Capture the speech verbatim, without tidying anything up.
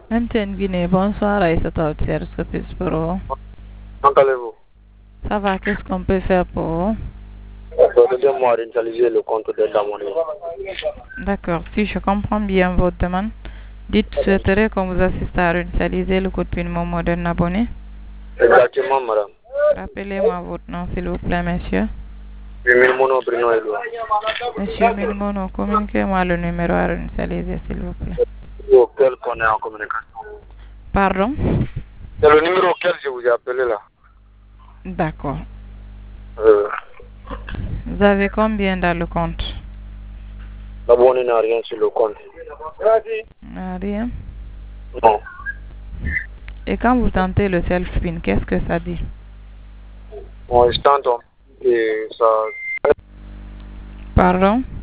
Mainten Guinée, bonsoir Aïssata Outsier, service pour vous. Comment allez-vous? Ça va, qu'est-ce qu'on peut faire pour vous? Aidez-moi à réinitialiser le compte de Damoni. D'accord, si je comprends bien votre demande, dites souhaiterez qu'on vous assiste à réinitialiser le code PIN Momo d'un abonné. Exactement, madame. Rappelez-moi votre nom, s'il vous plaît, monsieur. Milmono Bruno Eloi. Monsieur Milmono, communiquez-moi le numéro à réinitialiser, s'il vous plaît. Auquel on est en communication. Pardon? C'est le numéro auquel je vous ai appelé là. D'accord. Euh, Vous avez combien dans le compte? L'abonné n'a rien sur le compte. Ah, rien. Non. Et quand vous tentez le self-pin, qu'est-ce que ça dit? Bon, je tente et ça. Pardon?